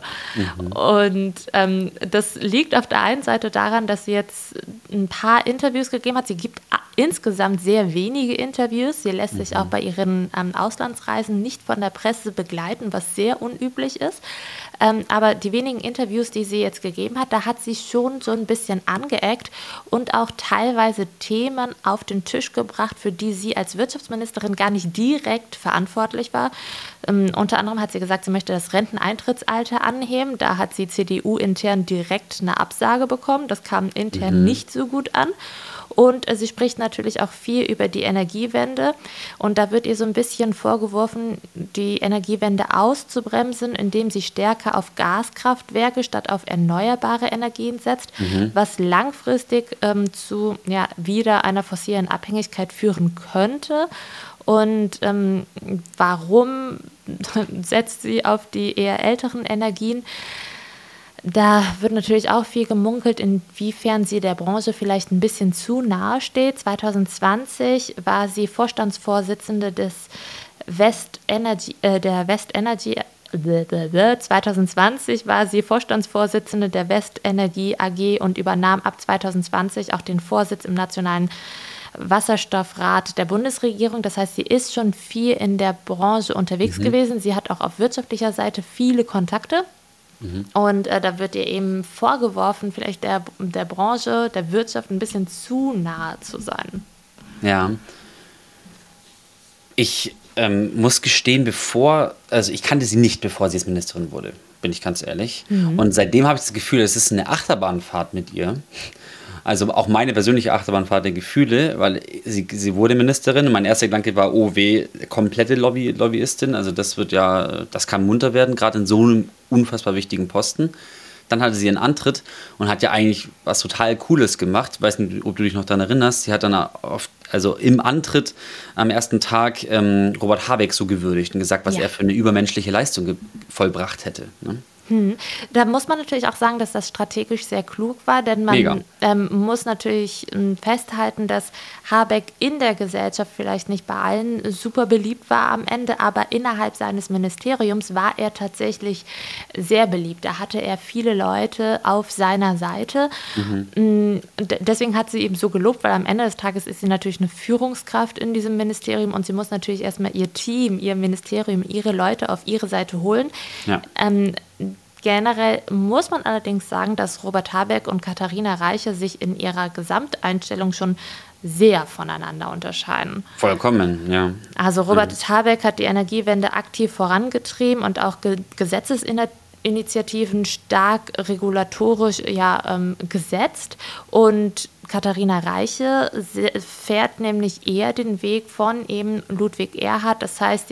Speaker 3: Und das liegt auf der einen Seite daran, dass sie jetzt ein paar Interviews gegeben hat. Sie gibt insgesamt sehr wenige Interviews. Sie lässt sich auch bei ihren Auslandsreisen nicht von der Presse begleiten, was sehr unüblich ist. Aber die wenigen Interviews, die sie jetzt gegeben hat, da hat sie schon so ein bisschen angeeckt und auch teilweise Themen auf den Tisch gebracht, für die sie als Wirtschaftsministerin gar nicht direkt verantwortlich war. Unter anderem hat sie gesagt, sie möchte das Renteneintrittsalter anheben. Da hat sie CDU-intern direkt eine Absage bekommen. Das kam intern nicht so gut an. Und sie spricht natürlich auch viel über die Energiewende. Und da wird ihr so ein bisschen vorgeworfen, die Energiewende auszubremsen, indem sie stärker auf Gaskraftwerke statt auf erneuerbare Energien setzt, was langfristig zu wieder einer fossilen Abhängigkeit führen könnte. Und warum setzt sie auf die eher älteren Energien? Da wird natürlich auch viel gemunkelt, inwiefern sie der Branche vielleicht ein bisschen zu nahe steht. 2020 war sie Vorstandsvorsitzende des West Energy 2020 war sie Vorstandsvorsitzende der West Energy AG und übernahm ab 2020 auch den Vorsitz im Nationalen Wasserstoffrat der Bundesregierung. Das heißt, sie ist schon viel in der Branche unterwegs gewesen. Sie hat auch auf wirtschaftlicher Seite viele Kontakte. Und da wird ihr eben vorgeworfen, vielleicht der Branche, der Wirtschaft ein bisschen zu nahe zu sein.
Speaker 2: Ja. Ich muss gestehen, ich kannte sie nicht, bevor sie jetzt Ministerin wurde, bin ich ganz ehrlich. Und seitdem habe ich das Gefühl, es ist eine Achterbahnfahrt mit ihr. Also auch meine persönliche Achterbahnfahrt der Gefühle, weil sie wurde Ministerin und mein erster Gedanke war, oh weh, komplette Lobbyistin, also das kann munter werden, gerade in so einem unfassbar wichtigen Posten. Dann hatte sie einen Antritt und hat ja eigentlich was total Cooles gemacht. Ich weiß nicht, ob du dich noch daran erinnerst. Sie hat dann also im Antritt am ersten Tag Robert Habeck so gewürdigt und gesagt, was er für eine übermenschliche Leistung vollbracht hätte. Ne?
Speaker 3: Da muss man natürlich auch sagen, dass das strategisch sehr klug war, denn man muss natürlich festhalten, dass Habeck in der Gesellschaft vielleicht nicht bei allen super beliebt war am Ende, aber innerhalb seines Ministeriums war er tatsächlich sehr beliebt. Da hatte er viele Leute auf seiner Seite. Deswegen hat sie eben so gelobt, weil am Ende des Tages ist sie natürlich eine Führungskraft in diesem Ministerium und sie muss natürlich erstmal ihr Team, ihr Ministerium, ihre Leute auf ihre Seite holen. Ja. Generell muss man allerdings sagen, dass Robert Habeck und Katharina Reiche sich in ihrer Gesamteinstellung schon sehr voneinander unterscheiden.
Speaker 2: Vollkommen, ja.
Speaker 3: Also Robert Habeck hat die Energiewende aktiv vorangetrieben und auch Gesetzesinitiativen stark regulatorisch gesetzt. Und Katharina Reiche fährt nämlich eher den Weg von eben Ludwig Erhard. Das heißt,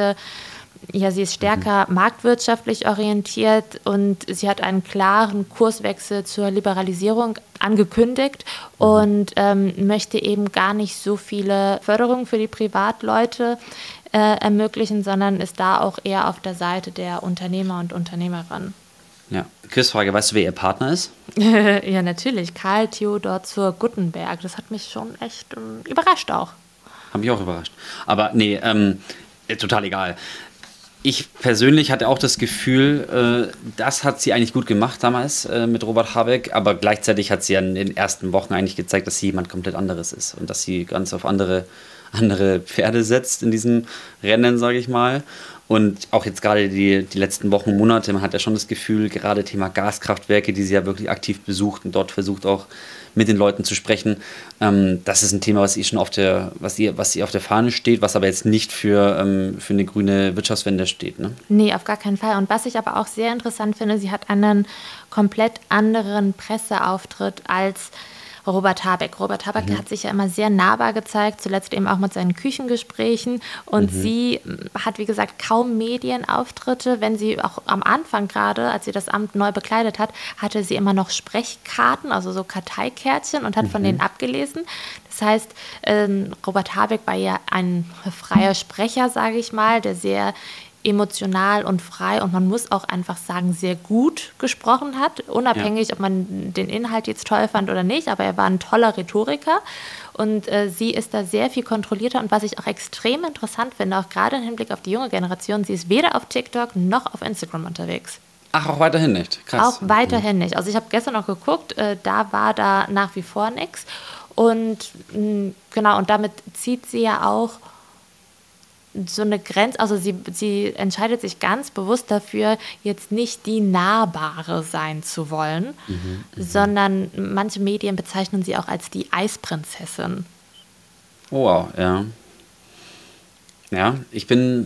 Speaker 3: sie ist stärker marktwirtschaftlich orientiert und sie hat einen klaren Kurswechsel zur Liberalisierung angekündigt und möchte eben gar nicht so viele Förderungen für die Privatleute ermöglichen, sondern ist da auch eher auf der Seite der Unternehmer und Unternehmerinnen.
Speaker 2: Ja, Quizfrage, weißt du, wer ihr Partner ist?
Speaker 3: Ja, natürlich, Karl Theodor zur Guttenberg. Das hat mich schon echt überrascht auch.
Speaker 2: Hat mich auch überrascht. Aber nee, total egal. Ich persönlich hatte auch das Gefühl, das hat sie eigentlich gut gemacht damals mit Robert Habeck, aber gleichzeitig hat sie ja in den ersten Wochen eigentlich gezeigt, dass sie jemand komplett anderes ist und dass sie ganz auf andere Pferde setzt in diesem Rennen, sage ich mal. Und auch jetzt gerade die letzten Wochen, Monate, man hat ja schon das Gefühl, gerade Thema Gaskraftwerke, die sie ja wirklich aktiv besucht und dort versucht auch mit den Leuten zu sprechen. Das ist ein Thema, was ihr schon auf der Fahne steht, was aber jetzt nicht für eine grüne Wirtschaftswende steht. Ne?
Speaker 3: Nee, auf gar keinen Fall. Und was ich aber auch sehr interessant finde, sie hat einen komplett anderen Presseauftritt als Robert Habeck. Robert Habeck hat sich ja immer sehr nahbar gezeigt, zuletzt eben auch mit seinen Küchengesprächen. Und sie hat, wie gesagt, kaum Medienauftritte. Wenn sie auch am Anfang gerade, als sie das Amt neu bekleidet hat, hatte sie immer noch Sprechkarten, also so Karteikärtchen und hat von denen abgelesen. Das heißt, Robert Habeck war ja ein freier Sprecher, sage ich mal, der sehr emotional und frei und man muss auch einfach sagen, sehr gut gesprochen hat, unabhängig, ob man den Inhalt jetzt toll fand oder nicht, aber er war ein toller Rhetoriker und sie ist da sehr viel kontrollierter und was ich auch extrem interessant finde, auch gerade im Hinblick auf die junge Generation, sie ist weder auf TikTok noch auf Instagram unterwegs.
Speaker 2: Ach, auch weiterhin nicht? Krass.
Speaker 3: Auch weiterhin nicht. Also ich habe gestern noch geguckt, da war da nach wie vor nichts und genau, und damit zieht sie ja auch so eine Grenze, also sie entscheidet sich ganz bewusst dafür, jetzt nicht die Nahbare sein zu wollen, sondern manche Medien bezeichnen sie auch als die Eisprinzessin.
Speaker 2: Oh, wow, ja. Ja, ich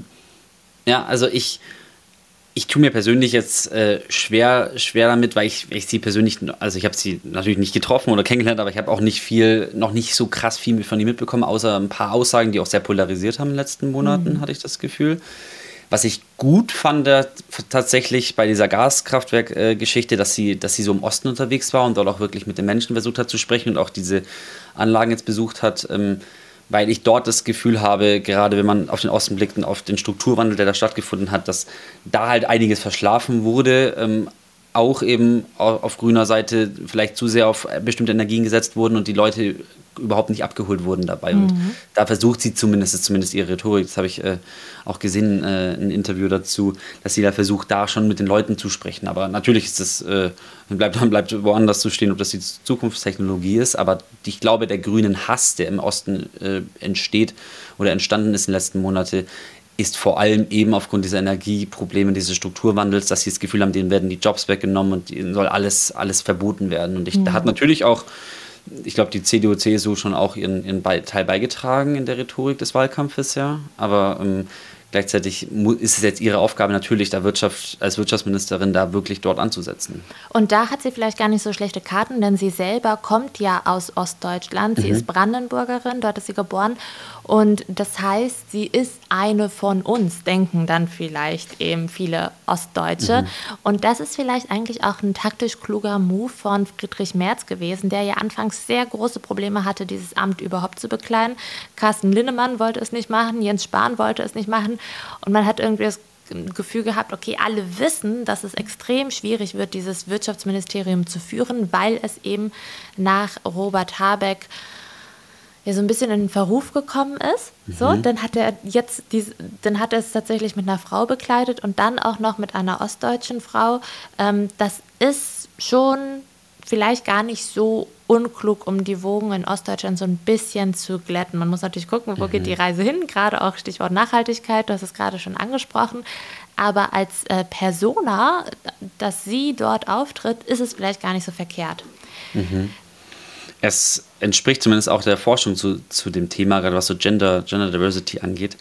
Speaker 2: tue mir persönlich jetzt schwer damit, weil ich sie persönlich, also ich habe sie natürlich nicht getroffen oder kennengelernt, aber ich habe auch noch nicht so krass viel von ihr mitbekommen, außer ein paar Aussagen, die auch sehr polarisiert haben in den letzten Monaten, hatte ich das Gefühl. Was ich gut fand tatsächlich bei dieser Gaskraftwerk-Geschichte, dass sie so im Osten unterwegs war und dort auch wirklich mit den Menschen versucht hat zu sprechen und auch diese Anlagen jetzt besucht hat, weil ich dort das Gefühl habe, gerade wenn man auf den Osten blickt und auf den Strukturwandel, der da stattgefunden hat, dass da halt einiges verschlafen wurde, auch eben auf grüner Seite vielleicht zu sehr auf bestimmte Energien gesetzt wurden und die Leute überhaupt nicht abgeholt wurden dabei. Und da versucht sie zumindest ihre Rhetorik, das habe ich auch gesehen, ein Interview dazu, dass sie da versucht, da schon mit den Leuten zu sprechen. Aber natürlich ist das, bleibt woanders zu stehen, ob das die Zukunftstechnologie ist. Aber ich glaube, der grünen Hass, der im Osten entsteht oder entstanden ist in den letzten Monaten, ist vor allem eben aufgrund dieser Energieprobleme, dieses Strukturwandels, dass sie das Gefühl haben, denen werden die Jobs weggenommen und ihnen soll alles verboten werden. Und da hat natürlich auch, ich glaube, die CDU, CSU schon auch ihren Teil beigetragen in der Rhetorik des Wahlkampfes, ja. Aber Gleichzeitig ist es jetzt ihre Aufgabe natürlich, als Wirtschaftsministerin da wirklich dort anzusetzen.
Speaker 3: Und da hat sie vielleicht gar nicht so schlechte Karten, denn sie selber kommt ja aus Ostdeutschland. Sie ist Brandenburgerin, dort ist sie geboren. Und das heißt, sie ist eine von uns, denken dann vielleicht eben viele Ostdeutsche. Und das ist vielleicht eigentlich auch ein taktisch kluger Move von Friedrich Merz gewesen, der ja anfangs sehr große Probleme hatte, dieses Amt überhaupt zu bekleiden. Carsten Linnemann wollte es nicht machen, Jens Spahn wollte es nicht machen. Und man hat irgendwie das Gefühl gehabt, okay, alle wissen, dass es extrem schwierig wird, dieses Wirtschaftsministerium zu führen, weil es eben nach Robert Habeck ja so ein bisschen in den Verruf gekommen ist. So, dann hat er es tatsächlich mit einer Frau bekleidet und dann auch noch mit einer ostdeutschen Frau. Das ist schon vielleicht gar nicht so unklug, um die Wogen in Ostdeutschland so ein bisschen zu glätten. Man muss natürlich gucken, wo geht die Reise hin, gerade auch Stichwort Nachhaltigkeit, du hast es gerade schon angesprochen. Aber als Persona, dass sie dort auftritt, ist es vielleicht gar nicht so verkehrt.
Speaker 2: Es entspricht zumindest auch der Forschung zu dem Thema, gerade was so Gender Diversity angeht.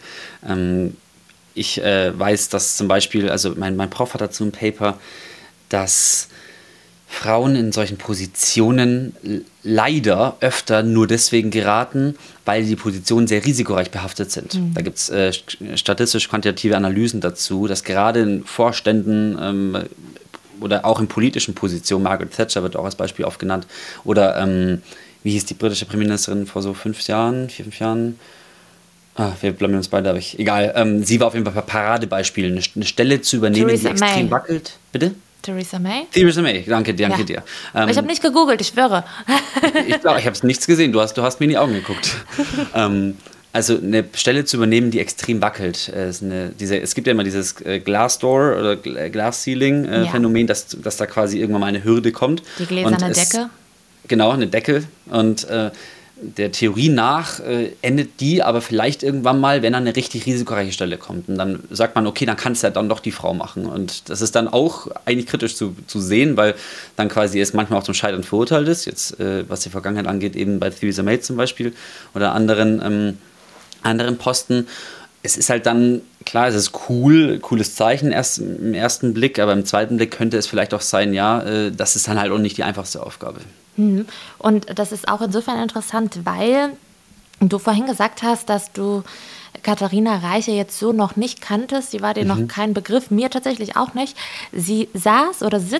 Speaker 2: Ich weiß, dass zum Beispiel, also mein Prof hat dazu ein Paper, dass Frauen in solchen Positionen leider öfter nur deswegen geraten, weil die Positionen sehr risikoreich behaftet sind. Da gibt es statistisch-quantitative Analysen dazu, dass gerade in Vorständen oder auch in politischen Positionen, Margaret Thatcher wird auch als Beispiel oft genannt, oder wie hieß die britische Premierministerin vor so 5 Jahren, 4, 5 Jahren? Wir blamieren uns beide, aber egal. Sie war auf jeden Fall ein Paradebeispiel, eine Stelle zu übernehmen,
Speaker 3: Theresa
Speaker 2: die extrem
Speaker 3: May.
Speaker 2: wackelt. Bitte?
Speaker 3: Theresa May?
Speaker 2: Theresa May, danke dir.
Speaker 3: Ich habe nicht gegoogelt, ich schwöre.
Speaker 2: Ich habe nichts gesehen, du hast mir in die Augen geguckt. Also eine Stelle zu übernehmen, die extrem wackelt. Es gibt ja immer dieses Glassdoor oder Glass-Ceiling-Phänomen, dass da quasi irgendwann mal eine Hürde kommt.
Speaker 3: Die gläserne Decke?
Speaker 2: Genau, eine Decke. Und der Theorie nach endet die aber vielleicht irgendwann mal, wenn dann eine richtig risikoreiche Stelle kommt. Und dann sagt man, okay, dann kann es ja dann doch die Frau machen. Und das ist dann auch eigentlich kritisch zu sehen, weil dann quasi es manchmal auch zum Scheitern verurteilt ist. Jetzt, was die Vergangenheit angeht, eben bei Theresa May zum Beispiel oder anderen Posten. Es ist halt dann, klar, es ist cooles Zeichen im ersten Blick, aber im zweiten Blick könnte es vielleicht auch sein, ja, das ist dann halt auch nicht die einfachste Aufgabe.
Speaker 3: Und das ist auch insofern interessant, weil du vorhin gesagt hast, dass du Katharina Reiche jetzt so noch nicht kanntest. Sie war dir noch kein Begriff, mir tatsächlich auch nicht. Sie saß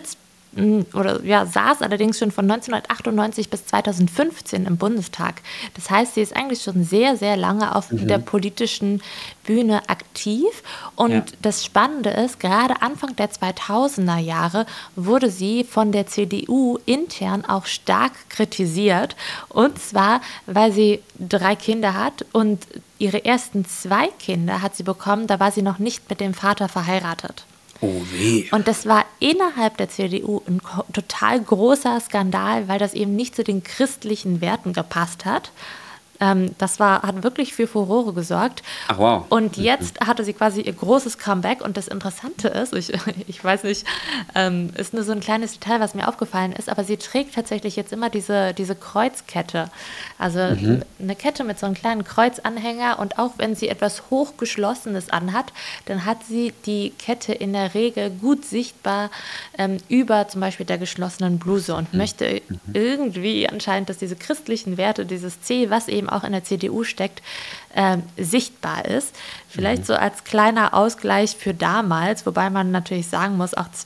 Speaker 3: allerdings schon von 1998 bis 2015 im Bundestag. Das heißt, sie ist eigentlich schon sehr, sehr lange auf der politischen Bühne aktiv. Und das Spannende ist, gerade Anfang der 2000er Jahre wurde sie von der CDU intern auch stark kritisiert. Und zwar, weil sie 3 Kinder hat und ihre ersten 2 Kinder hat sie bekommen, da war sie noch nicht mit dem Vater verheiratet.
Speaker 2: Oh weh.
Speaker 3: Und das war innerhalb der CDU ein total großer Skandal, weil das eben nicht zu den christlichen Werten gepasst hat. Das hat wirklich für Furore gesorgt.
Speaker 2: Ach wow.
Speaker 3: Und jetzt hatte sie quasi ihr großes Comeback. Und das Interessante ist, ich weiß nicht, ist nur so ein kleines Detail, was mir aufgefallen ist, aber sie trägt tatsächlich jetzt immer diese Kreuzkette. Also eine Kette mit so einem kleinen Kreuzanhänger. Und auch wenn sie etwas Hochgeschlossenes anhat, dann hat sie die Kette in der Regel gut sichtbar über zum Beispiel der geschlossenen Bluse und möchte irgendwie anscheinend, dass diese christlichen Werte, dieses C, was eben auch in der CDU steckt, sichtbar ist. Vielleicht so als kleiner Ausgleich für damals, wobei man natürlich sagen muss, auch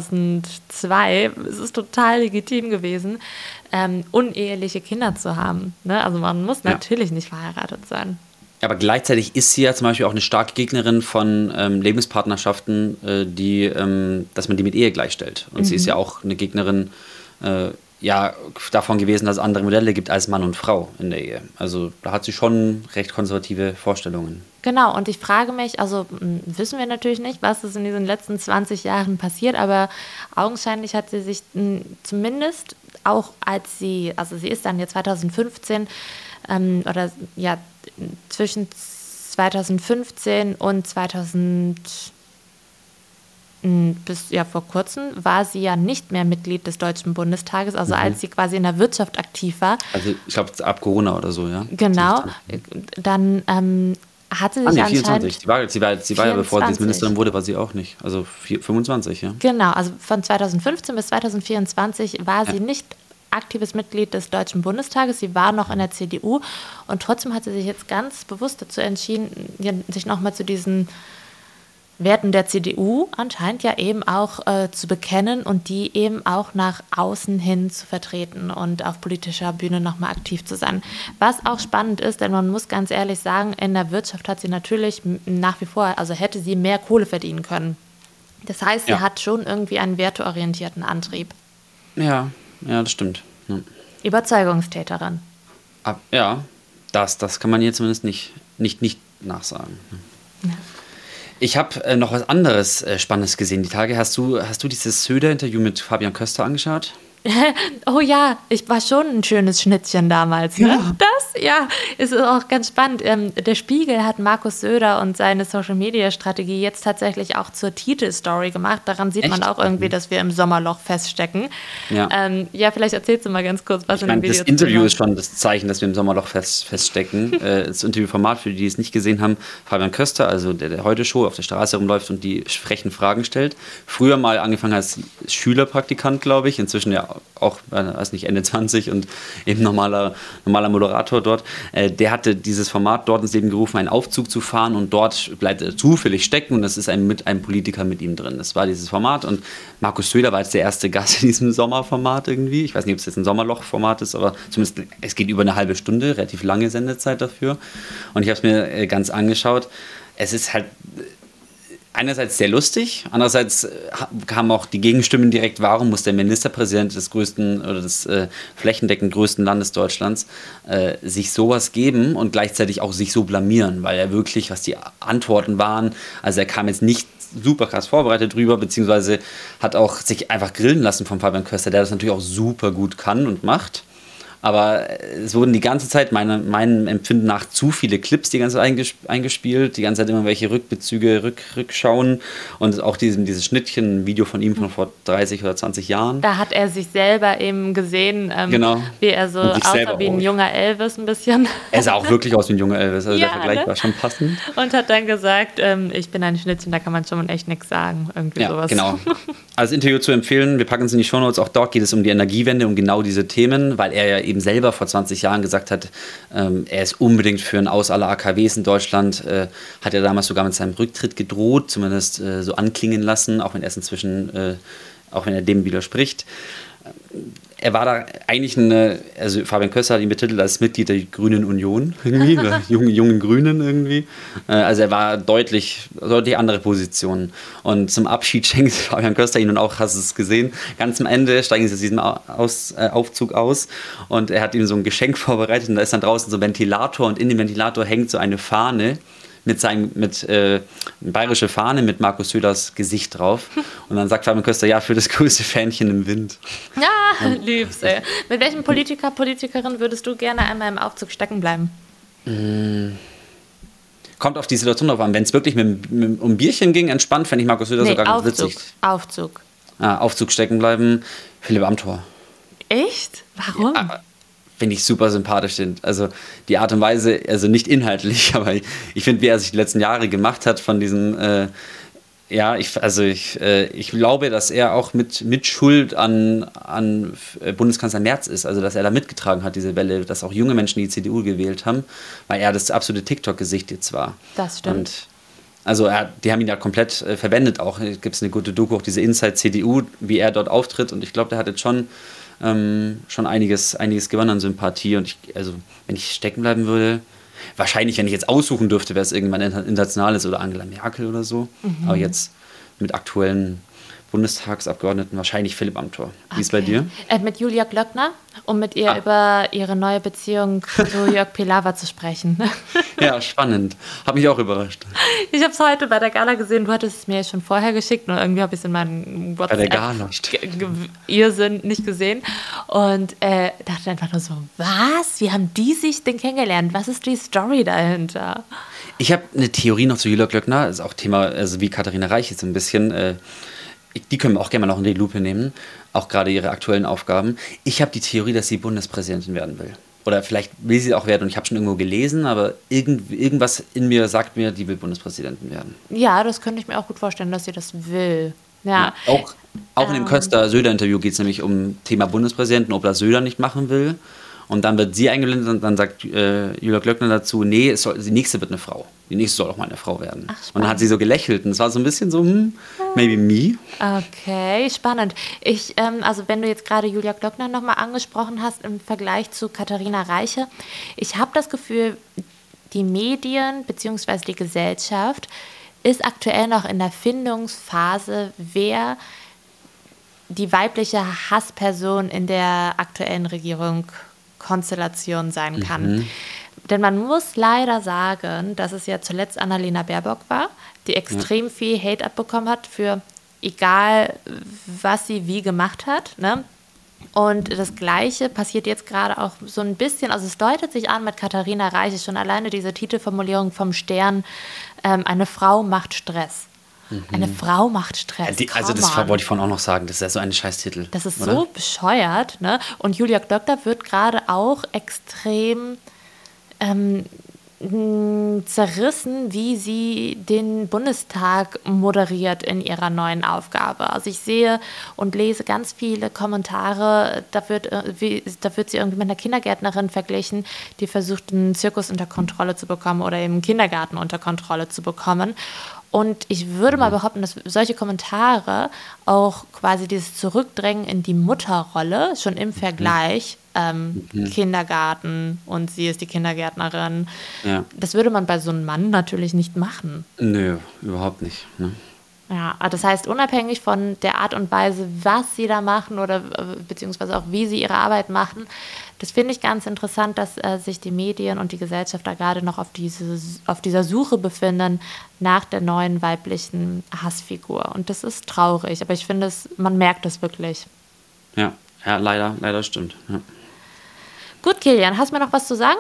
Speaker 3: 2002 ist es total legitim gewesen, uneheliche Kinder zu haben. Ne? Also man muss natürlich nicht verheiratet sein.
Speaker 2: Aber gleichzeitig ist sie ja zum Beispiel auch eine starke Gegnerin von Lebenspartnerschaften, dass man die mit Ehe gleichstellt. Und sie ist ja auch eine Gegnerin davon gewesen, dass es andere Modelle gibt als Mann und Frau in der Ehe. Also da hat sie schon recht konservative Vorstellungen.
Speaker 3: Genau, und ich frage mich, also wissen wir natürlich nicht, was ist in diesen letzten 20 Jahren passiert, aber augenscheinlich hat sie sich zumindest auch sie ist dann ja 2015 zwischen 2015 und bis vor kurzem war sie ja nicht mehr Mitglied des Deutschen Bundestages, also als sie quasi in der Wirtschaft aktiv war.
Speaker 2: Also ich glaube ab Corona oder so, ja?
Speaker 3: Genau, dann hat sie sich
Speaker 2: Nee,
Speaker 3: anscheinend
Speaker 2: 24. Sie war ja, bevor sie
Speaker 3: 24.
Speaker 2: jetzt Ministerin wurde, war sie auch nicht. Also 25, ja.
Speaker 3: Genau, also von 2015 bis 2024 war sie nicht aktives Mitglied des Deutschen Bundestages, sie war noch in der CDU und trotzdem hat sie sich jetzt ganz bewusst dazu entschieden, sich nochmal zu diesen Werten der CDU anscheinend ja eben auch zu bekennen und die eben auch nach außen hin zu vertreten und auf politischer Bühne nochmal aktiv zu sein. Was auch spannend ist, denn man muss ganz ehrlich sagen, in der Wirtschaft hat sie natürlich nach wie vor, also hätte sie mehr Kohle verdienen können. Das heißt, sie hat schon irgendwie einen werteorientierten Antrieb.
Speaker 2: Ja, das stimmt. Ja.
Speaker 3: Überzeugungstäterin.
Speaker 2: Ja, das kann man ihr zumindest nicht nachsagen.
Speaker 3: Ja.
Speaker 2: Ich habe noch was anderes Spannendes gesehen die Tage. Hast du dieses Söder-Interview mit Fabian Köster angeschaut?
Speaker 3: Oh ja, ich war schon ein schönes Schnittchen damals. Ne?
Speaker 2: Ja.
Speaker 3: Das ist auch ganz spannend. Der Spiegel hat Markus Söder und seine Social-Media-Strategie jetzt tatsächlich auch zur Titelstory gemacht. Daran sieht man auch irgendwie, dass wir im Sommerloch feststecken.
Speaker 2: Ja.
Speaker 3: Vielleicht erzählst du mal ganz kurz, was in dem Video
Speaker 2: das Interview ist schon das Zeichen, dass wir im Sommerloch feststecken. Das Interviewformat, für die es nicht gesehen haben, Fabian Köster, also der Heute-Show auf der Straße rumläuft und die frechen Fragen stellt. Früher mal angefangen als Schülerpraktikant, glaube ich, inzwischen ja auch, weiß nicht, Ende 20 und eben normaler Moderator dort. Der hatte dieses Format dort ins Leben gerufen, einen Aufzug zu fahren und dort bleibt er zufällig stecken und das ist ein Politiker mit ihm drin. Das war dieses Format und Markus Söder war jetzt der erste Gast in diesem Sommerformat irgendwie. Ich weiß nicht, ob es jetzt ein Sommerloch-Format ist, aber zumindest es geht über eine halbe Stunde, relativ lange Sendezeit dafür. Und ich habe es mir ganz angeschaut. Es ist halt einerseits sehr lustig, andererseits kamen auch die Gegenstimmen direkt, warum muss der Ministerpräsident des größten oder des flächendeckend größten Landes Deutschlands sich sowas geben und gleichzeitig auch sich so blamieren, weil er wirklich, was die Antworten waren, also er kam jetzt nicht super krass vorbereitet drüber, beziehungsweise hat auch sich einfach grillen lassen von Fabian Köster, der das natürlich auch super gut kann und macht. Aber es wurden die ganze Zeit, meinem Empfinden nach, zu viele Clips die ganze Zeit eingespielt, die ganze Zeit immer welche Rückbezüge, Rückschauen und auch dieses Schnittchen, Video von ihm von vor 30 oder 20 Jahren.
Speaker 3: Da hat er sich selber eben gesehen,
Speaker 2: genau.
Speaker 3: Wie er so aussah wie ein junger Elvis ein bisschen.
Speaker 2: Er sah auch wirklich aus wie ein junger Elvis, also
Speaker 3: ja,
Speaker 2: der Vergleich war schon passend.
Speaker 3: Und hat dann gesagt, ich bin ein Schnittchen, da kann man schon echt nichts sagen. Irgendwie sowas.
Speaker 2: Genau. Als Interview zu empfehlen, wir packen es in die Shownotes, auch dort geht es um die Energiewende, um genau diese Themen, weil er ja eben selber vor 20 Jahren gesagt hat, er ist unbedingt für ein Aus aller AKWs in Deutschland, hat er damals sogar mit seinem Rücktritt gedroht, zumindest so anklingen lassen, auch wenn er es inzwischen, auch wenn er dem widerspricht. Er war da eigentlich also Fabian Köster hat ihn betitelt als Mitglied der Grünen Union irgendwie, oder jungen Grünen irgendwie. Also er war deutlich andere Positionen. Und zum Abschied schenkt Fabian Köster ihn und auch, hast du es gesehen, ganz am Ende steigen sie aus diesem Aufzug aus und er hat ihm so ein Geschenk vorbereitet und da ist dann draußen so ein Ventilator und in dem Ventilator hängt so eine Fahne, eine bayerische Fahne mit Markus Söders Gesicht drauf. Und dann sagt Fabian Köster, ja, für das größte Fähnchen im Wind.
Speaker 3: Ja, lieb's, ey. Mit welchem Politikerin würdest du gerne einmal im Aufzug stecken bleiben?
Speaker 2: Kommt auf die Situation drauf an. Wenn es wirklich um Bierchen ging, entspannt, fände ich Markus Söder sogar ganz witzig.
Speaker 3: Aufzug.
Speaker 2: Aufzug stecken bleiben. Philipp Amthor.
Speaker 3: Echt? Warum?
Speaker 2: Ja, finde ich super sympathisch sind. Also die Art und Weise, also nicht inhaltlich, aber ich finde, wie er sich die letzten Jahre gemacht hat von diesem, ich glaube, dass er auch mit Schuld an Bundeskanzler Merz ist, also dass er da mitgetragen hat, diese Welle, dass auch junge Menschen die CDU gewählt haben, weil er das absolute TikTok-Gesicht jetzt war. Das stimmt. Und also die haben ihn ja komplett verwendet auch. Gibt es eine gute Doku, auch diese Inside CDU, wie er dort auftritt und ich glaube, der hat jetzt schon einiges gewonnen an Sympathie und wenn ich stecken bleiben würde, wahrscheinlich, wenn ich jetzt aussuchen dürfte, wäre es irgendwann Internationales oder Angela Merkel oder so, aber jetzt mit aktuellen Bundestagsabgeordneten wahrscheinlich Philipp Amthor. Wie ist es bei dir?
Speaker 3: Mit Julia Glöckner, um mit ihr über ihre neue Beziehung zu Jörg Pilawa zu sprechen.
Speaker 2: Ja, spannend. Hat mich auch überrascht.
Speaker 3: Ich habe es heute bei der Gala gesehen, du hattest es mir schon vorher geschickt und irgendwie habe ich es in meinem WhatsApp
Speaker 2: bei der Gala
Speaker 3: Irrsinn nicht gesehen und dachte einfach nur so, was? Wie haben die sich denn kennengelernt? Was ist die Story dahinter?
Speaker 2: Ich habe eine Theorie noch zu Julia Glöckner, das ist auch Thema, also wie Katharina Reich jetzt ein bisschen, die können wir auch gerne mal noch in die Lupe nehmen, auch gerade ihre aktuellen Aufgaben. Ich habe die Theorie, dass sie Bundespräsidentin werden will. oder vielleicht will sie auch werden und ich habe schon irgendwo gelesen, aber irgendwas in mir sagt mir, die will Bundespräsidentin werden.
Speaker 3: Ja, das könnte ich mir auch gut vorstellen, dass sie das will. Ja.
Speaker 2: Auch in dem Köster-Söder-Interview geht es nämlich um Thema Bundespräsidenten, ob das Söder nicht machen will. Und dann wird sie eingeladen und dann sagt Julia Klöckner dazu, nee, die nächste wird eine Frau. Die nächste soll auch mal eine Frau werden.
Speaker 3: Ach,
Speaker 2: und dann hat sie so gelächelt und es war so ein bisschen so, maybe me.
Speaker 3: Okay, spannend. Also wenn du jetzt gerade Julia Klöckner nochmal angesprochen hast im Vergleich zu Katharina Reiche, ich habe das Gefühl, die Medien bzw. die Gesellschaft ist aktuell noch in der Findungsphase, wer die weibliche Hassperson in der aktuellen Regierungskonstellation sein kann. Denn man muss leider sagen, dass es ja zuletzt Annalena Baerbock war, die extrem viel Hate abbekommen hat für egal, was sie wie gemacht hat, ne? Und das Gleiche passiert jetzt gerade auch so ein bisschen, also es deutet sich an mit Katharina Reiche, schon alleine diese Titelformulierung vom Stern, eine Frau macht Stress. Eine Frau macht Stress.
Speaker 2: Also das wollte ich vorhin auch noch sagen, das ist ja so ein Scheißtitel.
Speaker 3: Das ist
Speaker 2: oder?
Speaker 3: So bescheuert, ne? Und Julia Klöckner wird gerade auch extrem zerrissen, wie sie den Bundestag moderiert in ihrer neuen Aufgabe. Also ich sehe und lese ganz viele Kommentare, da wird sie irgendwie mit einer Kindergärtnerin verglichen, die versucht, einen Zirkus unter Kontrolle zu bekommen oder eben einen Kindergarten unter Kontrolle zu bekommen. Und ich würde mal behaupten, dass solche Kommentare auch quasi dieses Zurückdrängen in die Mutterrolle schon im Vergleich Kindergarten und sie ist die Kindergärtnerin. Ja. Das würde man bei so einem Mann natürlich nicht machen.
Speaker 2: Nö, überhaupt nicht. Ne?
Speaker 3: Ja, das heißt, unabhängig von der Art und Weise, was sie da machen oder beziehungsweise auch wie sie ihre Arbeit machen, das finde ich ganz interessant, dass sich die Medien und die Gesellschaft da gerade noch auf dieser Suche befinden nach der neuen weiblichen Hassfigur. Und das ist traurig, aber ich finde, man merkt es wirklich.
Speaker 2: Ja, leider stimmt. Ja.
Speaker 3: Gut, Kilian, hast du mir noch was zu sagen?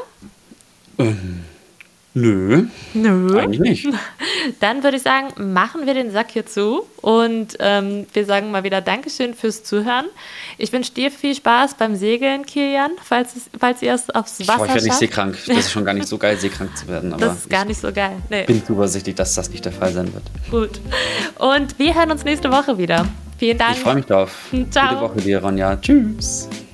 Speaker 2: Nö, eigentlich nicht.
Speaker 3: Dann würde ich sagen, machen wir den Sack hier zu und wir sagen mal wieder Dankeschön fürs Zuhören. Ich wünsche dir viel Spaß beim Segeln, Kilian, falls ihr es aufs Wasser schafft.
Speaker 2: Ich werde nicht seekrank. Das ist schon gar nicht so geil, seekrank zu werden. Aber
Speaker 3: das ist gar nicht so geil. Nee.
Speaker 2: Ich bin zuversichtlich, dass das nicht der Fall sein wird.
Speaker 3: Gut. Und wir hören uns nächste Woche wieder. Vielen Dank.
Speaker 2: Ich freue mich drauf.
Speaker 3: Ciao.
Speaker 2: Gute Woche dir, Ronja. Tschüss.